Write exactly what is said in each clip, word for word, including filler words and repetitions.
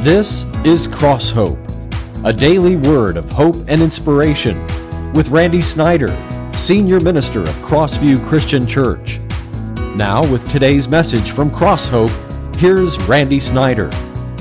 This is Cross Hope, a daily word of hope and inspiration with Randy Snyder, Senior Minister of Crossview Christian Church. Now with today's message from Cross Hope, here's Randy Snyder.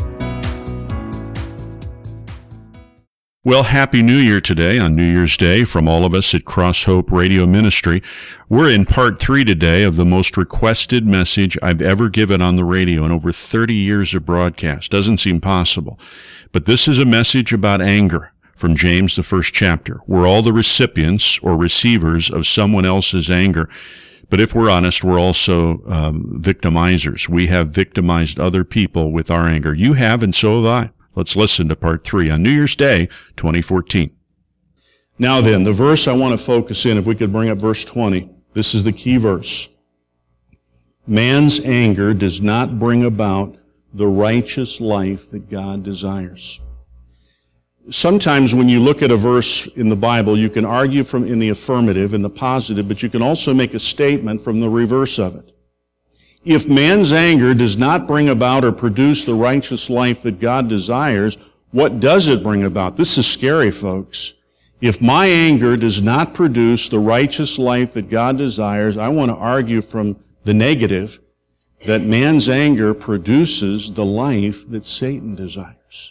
Well, Happy New Year today on New Year's Day from all of us at Cross Hope Radio Ministry. We're in part three today of the most requested message I've ever given on the radio in over thirty years of broadcast. Doesn't seem possible. But this is a message about anger from James, the first chapter. We're all the recipients or receivers of someone else's anger. But if we're honest, we're also um, victimizers. We have victimized other people with our anger. You have, and so have I. Let's listen to part three on New Year's Day, twenty fourteen. Now then, the verse I want to focus in, if we could bring up verse twenty. This is the key verse. Man's anger does not bring about the righteous life that God desires. Sometimes when you look at a verse in the Bible, you can argue from in the affirmative, in the positive, but you can also make a statement from the reverse of it. If man's anger does not bring about or produce the righteous life that God desires, what does it bring about? This is scary, folks. If my anger does not produce the righteous life that God desires, I want to argue from the negative that man's anger produces the life that Satan desires.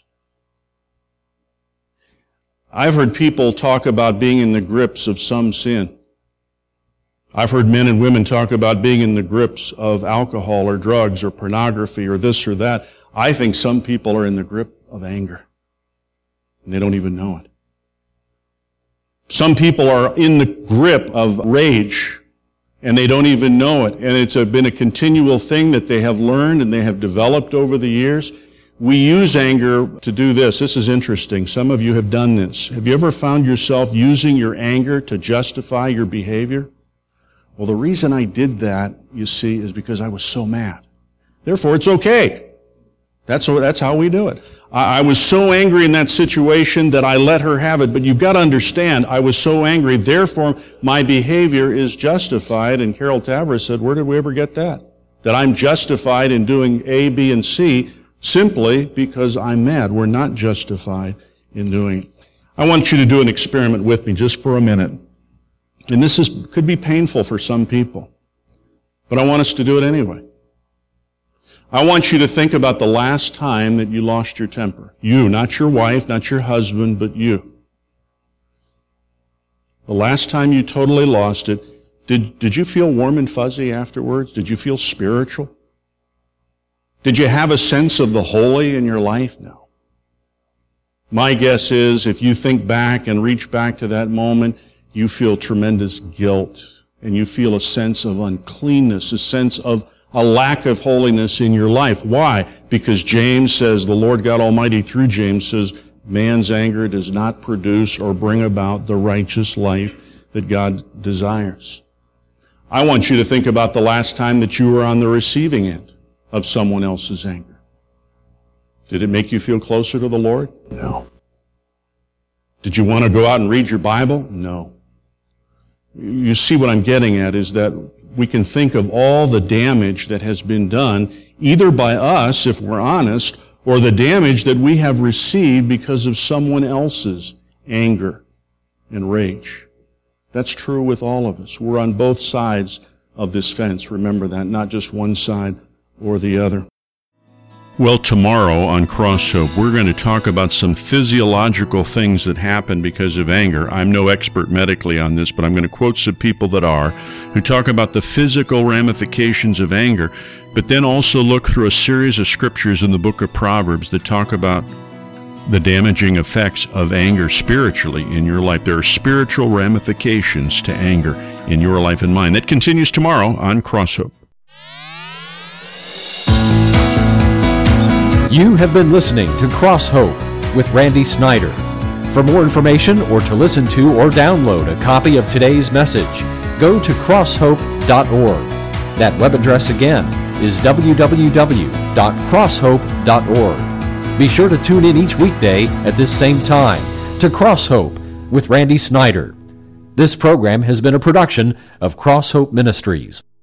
I've heard people talk about being in the grips of some sin. I've heard men and women talk about being in the grips of alcohol or drugs or pornography or this or that. I think some people are in the grip of anger, and they don't even know it. Some people are in the grip of rage, and they don't even know it. And it's a, been a continual thing that they have learned and they have developed over the years. We use anger to do this. This is interesting. Some of you have done this. Have you ever found yourself using your anger to justify your behavior? Well, the reason I did that, you see, is because I was so mad. Therefore, it's okay. That's, that's how we do it. I, I was so angry in that situation that I let her have it. But you've got to understand, I was so angry, therefore my behavior is justified. And Carol Tavris said, where did we ever get that? That I'm justified in doing A, B, and C simply because I'm mad. We're not justified in doing it. I want you to do an experiment with me just for a minute. And this is could be painful for some people, but I want us to do it anyway. I want you to think about the last time that you lost your temper. You, not your wife, not your husband, but you. The last time you totally lost it, did, did you feel warm and fuzzy afterwards? Did you feel spiritual? Did you have a sense of the holy in your life? No. My guess is if you think back and reach back to that moment, you feel tremendous guilt, and you feel a sense of uncleanness, a sense of a lack of holiness in your life. Why? Because James says, the Lord God Almighty through James says, man's anger does not produce or bring about the righteous life that God desires. I want you to think about the last time that you were on the receiving end of someone else's anger. Did it make you feel closer to the Lord? No. Did you want to go out and read your Bible? No. You see what I'm getting at is that we can think of all the damage that has been done, either by us, if we're honest, or the damage that we have received because of someone else's anger and rage. That's true with all of us. We're on both sides of this fence. Remember that, not just one side or the other. Well, tomorrow on Cross Hope, we're going to talk about some physiological things that happen because of anger. I'm no expert medically on this, but I'm going to quote some people that are, who talk about the physical ramifications of anger, but then also look through a series of scriptures in the book of Proverbs that talk about the damaging effects of anger spiritually in your life. There are spiritual ramifications to anger in your life and mine. That continues tomorrow on Cross Hope. You have been listening to Cross Hope with Randy Snyder. For more information or to listen to or download a copy of today's message, go to cross hope dot org. That web address again is w w w dot cross hope dot org. Be sure to tune in each weekday at this same time to Cross Hope with Randy Snyder. This program has been a production of Cross Hope Ministries.